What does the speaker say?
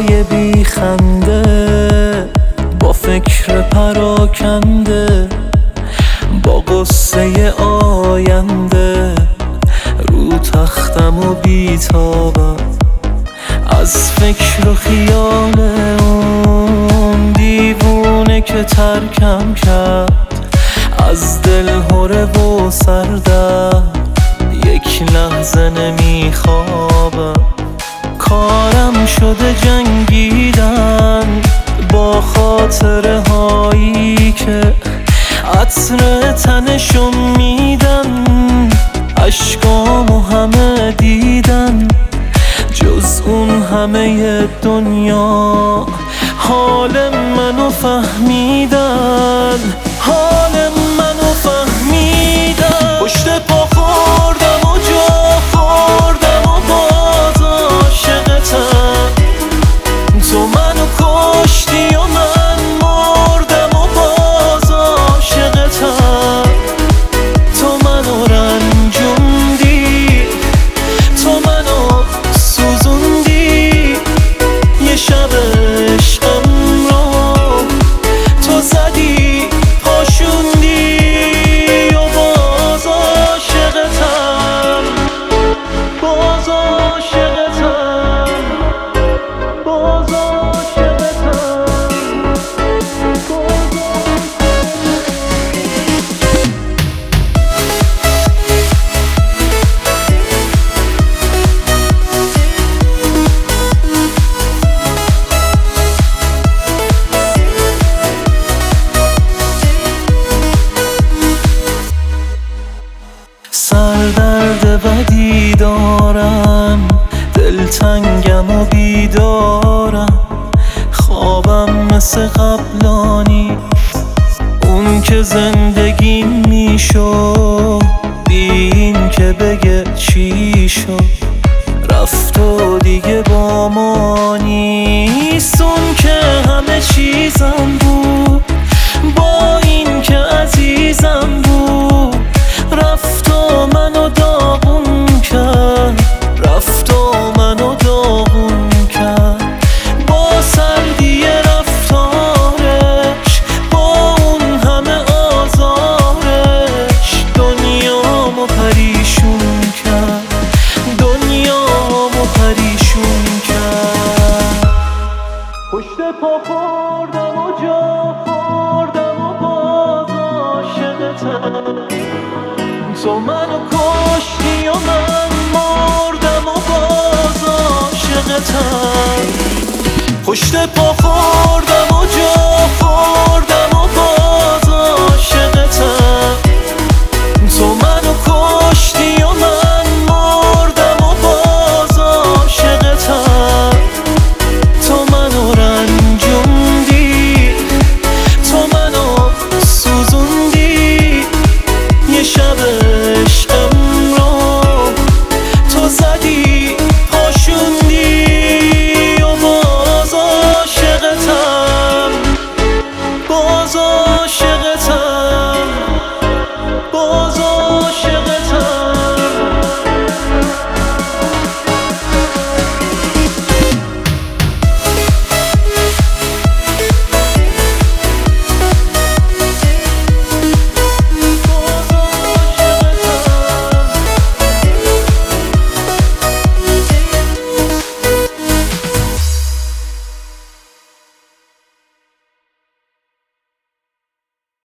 روزای بی خنده، با فکر پراکنده، با قصه آینده، رو تختم و بیتابم از فکر و خیال اون دیوونه که ترکم کرد. از دل هره و سردم یک لحظه نمیخوابم. کارم شده جنگیدن با خاطره هایی که عطر تنشون میدن. اشکامو همه دیدن، جز اون همه دنیا حال منو فهمیدن، حال منو فهمیدن. پشت پا خوردم و جا خوردم و باز عاشقتم. تو منو کشتی و من مردم و باز عاشقتم. تو منو رنجوندی، تو منو سوزوندی. یه شب عشقم رو تو زدی پاشوندی و باز عاشقتم، باز عاشقتم، باز عاشقتم، باز سردرد بدی دارم، دلتنگم و بیدارم. خوابم مثل قبلانی، اون که زندگی میشو بی این که بگه چی شد. رفت و دیگه با ما نیست، اون که همه چیزم بود، با این که عزیزم بود. رفت و منو داغون کرد، رفت و منو داغون کرد. با سردی رفتارش، با اون همه آزارش، دنیامو پریشون کرد، دنیامو پریشون کرد. پشت پا خوردم و جا خوردم و باز عاشقتم. تو منو کشتی و من مردم و باز عاشقتم. پشت پا خوردم